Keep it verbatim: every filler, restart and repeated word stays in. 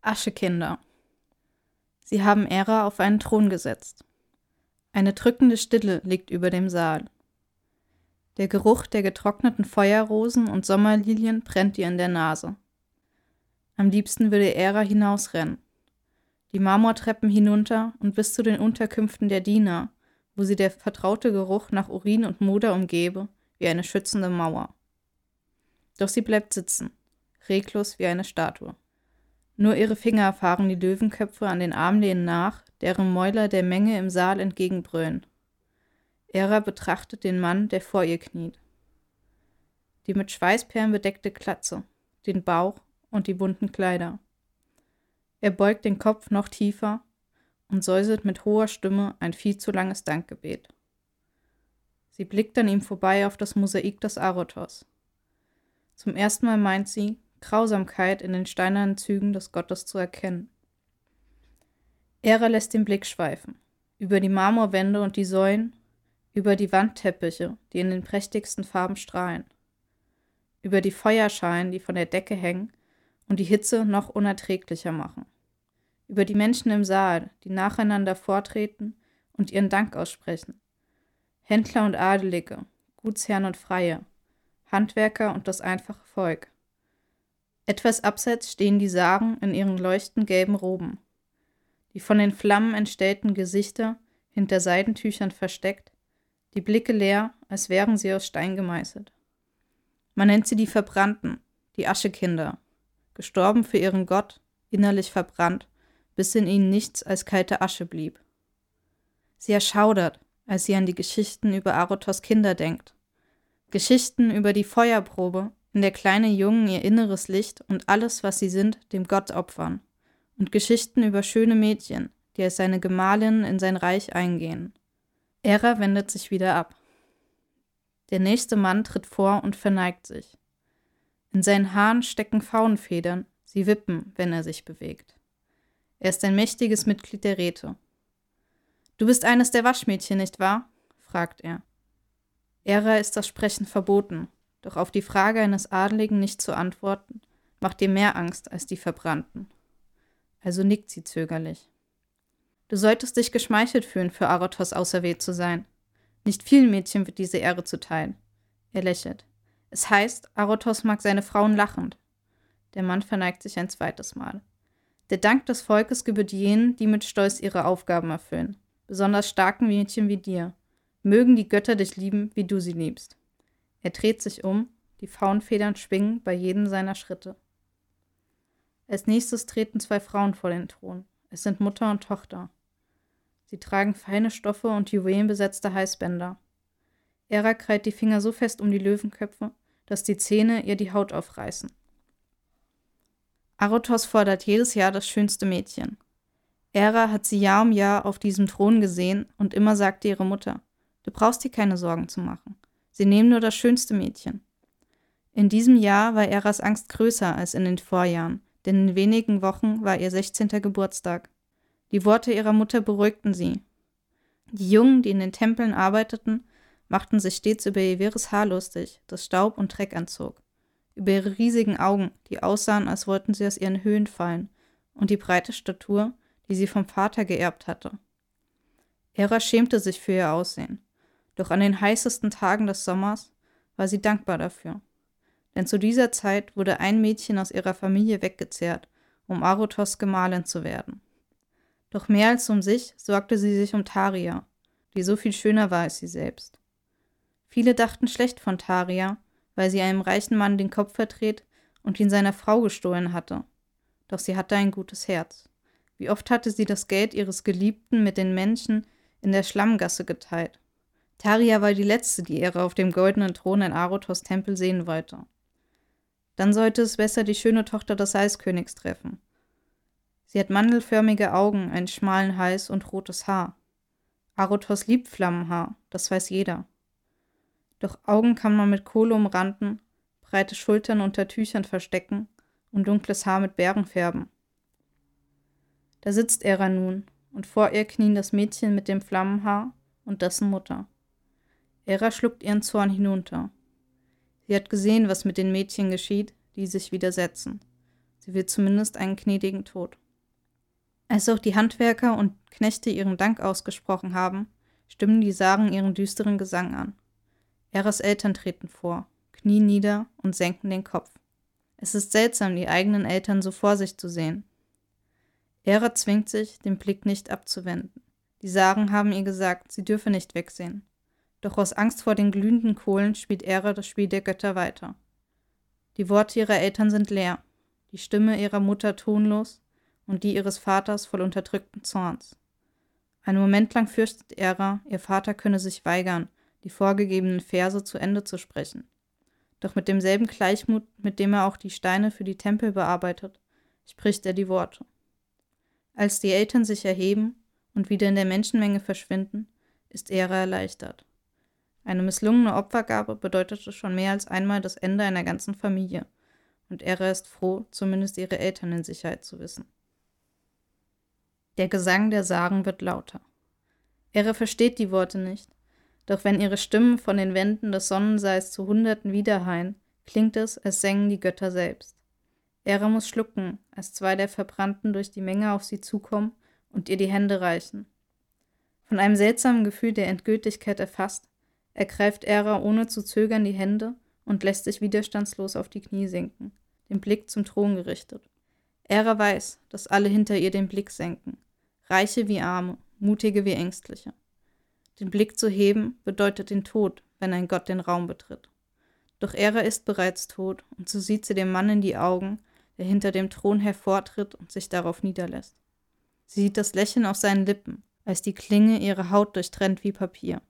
Aschekinder. Sie haben Ära auf einen Thron gesetzt. Eine drückende Stille liegt über dem Saal. Der Geruch der getrockneten Feuerrosen und Sommerlilien brennt ihr in der Nase. Am liebsten würde Ära hinausrennen. Die Marmortreppen hinunter und bis zu den Unterkünften der Diener, wo sie der vertraute Geruch nach Urin und Moder umgebe, wie eine schützende Mauer. Doch sie bleibt sitzen, reglos wie eine Statue. Nur ihre Finger fahren die Löwenköpfe an den Armlehnen nach, deren Mäuler der Menge im Saal entgegenbrüllen. Ära betrachtet den Mann, der vor ihr kniet. Die mit Schweißperlen bedeckte Glatze, den Bauch und die bunten Kleider. Er beugt den Kopf noch tiefer und säuselt mit hoher Stimme ein viel zu langes Dankgebet. Sie blickt an ihm vorbei auf das Mosaik des Arothos. Zum ersten Mal meint sie, Grausamkeit in den steinernen Zügen des Gottes zu erkennen. Ära lässt den Blick schweifen, über die Marmorwände und die Säulen, über die Wandteppiche, die in den prächtigsten Farben strahlen, über die Feuerschalen, die von der Decke hängen und die Hitze noch unerträglicher machen, über die Menschen im Saal, die nacheinander vortreten und ihren Dank aussprechen, Händler und Adelige, Gutsherren und Freie, Handwerker und das einfache Volk. Etwas abseits stehen die Sagen in ihren leuchtend gelben Roben. Die von den Flammen entstellten Gesichter, hinter Seidentüchern versteckt, die Blicke leer, als wären sie aus Stein gemeißelt. Man nennt sie die Verbrannten, die Aschekinder, gestorben für ihren Gott, innerlich verbrannt, bis in ihnen nichts als kalte Asche blieb. Sie erschaudert, als sie an die Geschichten über Arothos Kinder denkt. Geschichten über die Feuerprobe, in der kleine Jungen ihr inneres Licht und alles, was sie sind, dem Gott opfern. Und Geschichten über schöne Mädchen, die als seine Gemahlinnen in sein Reich eingehen. Ära wendet sich wieder ab. Der nächste Mann tritt vor und verneigt sich. In seinen Haaren stecken Faunenfedern, sie wippen, wenn er sich bewegt. Er ist ein mächtiges Mitglied der Räte. »Du bist eines der Waschmädchen, nicht wahr?« fragt er. Ära ist das Sprechen verboten, doch auf die Frage eines Adeligen nicht zu antworten, macht ihr mehr Angst als die Verbrannten. Also nickt sie zögerlich. »Du solltest dich geschmeichelt fühlen, für Arothos auserwählt zu sein. Nicht vielen Mädchen wird diese Ehre zuteil.« Er lächelt. »Es heißt, Arothos mag seine Frauen lachend.« Der Mann verneigt sich ein zweites Mal. »Der Dank des Volkes gebührt jenen, die mit Stolz ihre Aufgaben erfüllen, besonders starken Mädchen wie dir. Mögen die Götter dich lieben, wie du sie liebst.« Er dreht sich um, die Faunenfedern schwingen bei jedem seiner Schritte. Als nächstes treten zwei Frauen vor den Thron. Es sind Mutter und Tochter. Sie tragen feine Stoffe und juwelenbesetzte Halsbänder. Ära krallt die Finger so fest um die Löwenköpfe, dass die Zähne ihr die Haut aufreißen. Arothos fordert jedes Jahr das schönste Mädchen. Ära hat sie Jahr um Jahr auf diesem Thron gesehen und immer sagte ihre Mutter, du brauchst dir keine Sorgen zu machen. Sie nehmen nur das schönste Mädchen. In diesem Jahr war Äras Angst größer als in den Vorjahren, denn in wenigen Wochen war ihr sechzehnter Geburtstag. Die Worte ihrer Mutter beruhigten sie. Die Jungen, die in den Tempeln arbeiteten, machten sich stets über ihr wirres Haar lustig, das Staub und Dreck anzog, über ihre riesigen Augen, die aussahen, als wollten sie aus ihren Höhlen fallen, und die breite Statur, die sie vom Vater geerbt hatte. Ära schämte sich für ihr Aussehen, doch an den heißesten Tagen des Sommers war sie dankbar dafür. Denn zu dieser Zeit wurde ein Mädchen aus ihrer Familie weggezehrt, um Arothos Gemahlin zu werden. Doch mehr als um sich sorgte sie sich um Taria, die so viel schöner war als sie selbst. Viele dachten schlecht von Taria, weil sie einem reichen Mann den Kopf verdreht und ihn seiner Frau gestohlen hatte. Doch sie hatte ein gutes Herz. Wie oft hatte sie das Geld ihres Geliebten mit den Menschen in der Schlammgasse geteilt. Taria war die letzte, die Ära auf dem goldenen Thron in Arothos Tempel sehen wollte. Dann sollte es besser die schöne Tochter des Eiskönigs treffen. Sie hat mandelförmige Augen, einen schmalen Hals und rotes Haar. Arothos liebt Flammenhaar, das weiß jeder. Doch Augen kann man mit Kohle umranden, breite Schultern unter Tüchern verstecken und dunkles Haar mit Bären färben. Da sitzt Ära nun, und vor ihr knien das Mädchen mit dem Flammenhaar und dessen Mutter. Ära schluckt ihren Zorn hinunter. Sie hat gesehen, was mit den Mädchen geschieht, die sich widersetzen. Sie will zumindest einen gnädigen Tod. Als auch die Handwerker und Knechte ihren Dank ausgesprochen haben, stimmen die Sagen ihren düsteren Gesang an. Eras Eltern treten vor, knien nieder und senken den Kopf. Es ist seltsam, die eigenen Eltern so vor sich zu sehen. Era zwingt sich, den Blick nicht abzuwenden. Die Sagen haben ihr gesagt, sie dürfe nicht wegsehen. Doch aus Angst vor den glühenden Kohlen spielt Era das Spiel der Götter weiter. Die Worte ihrer Eltern sind leer, die Stimme ihrer Mutter tonlos und die ihres Vaters voll unterdrückten Zorns. Einen Moment lang fürchtet Era, ihr Vater könne sich weigern, die vorgegebenen Verse zu Ende zu sprechen. Doch mit demselben Gleichmut, mit dem er auch die Steine für die Tempel bearbeitet, spricht er die Worte. Als die Eltern sich erheben und wieder in der Menschenmenge verschwinden, ist Era erleichtert. Eine misslungene Opfergabe bedeutete schon mehr als einmal das Ende einer ganzen Familie, und Era ist froh, zumindest ihre Eltern in Sicherheit zu wissen. Der Gesang der Sagen wird lauter. Era versteht die Worte nicht, doch wenn ihre Stimmen von den Wänden des Sonnenseils zu Hunderten widerhallen, klingt es, als sängen die Götter selbst. Era muss schlucken, als zwei der Verbrannten durch die Menge auf sie zukommen und ihr die Hände reichen. Von einem seltsamen Gefühl der Endgültigkeit erfasst, ergreift Era ohne zu zögern die Hände und lässt sich widerstandslos auf die Knie sinken, den Blick zum Thron gerichtet. Era weiß, dass alle hinter ihr den Blick senken, Reiche wie Arme, Mutige wie Ängstliche. Den Blick zu heben bedeutet den Tod, wenn ein Gott den Raum betritt. Doch Era ist bereits tot, und so sieht sie dem Mann in die Augen, der hinter dem Thron hervortritt und sich darauf niederlässt. Sie sieht das Lächeln auf seinen Lippen, als die Klinge ihre Haut durchtrennt wie Papier.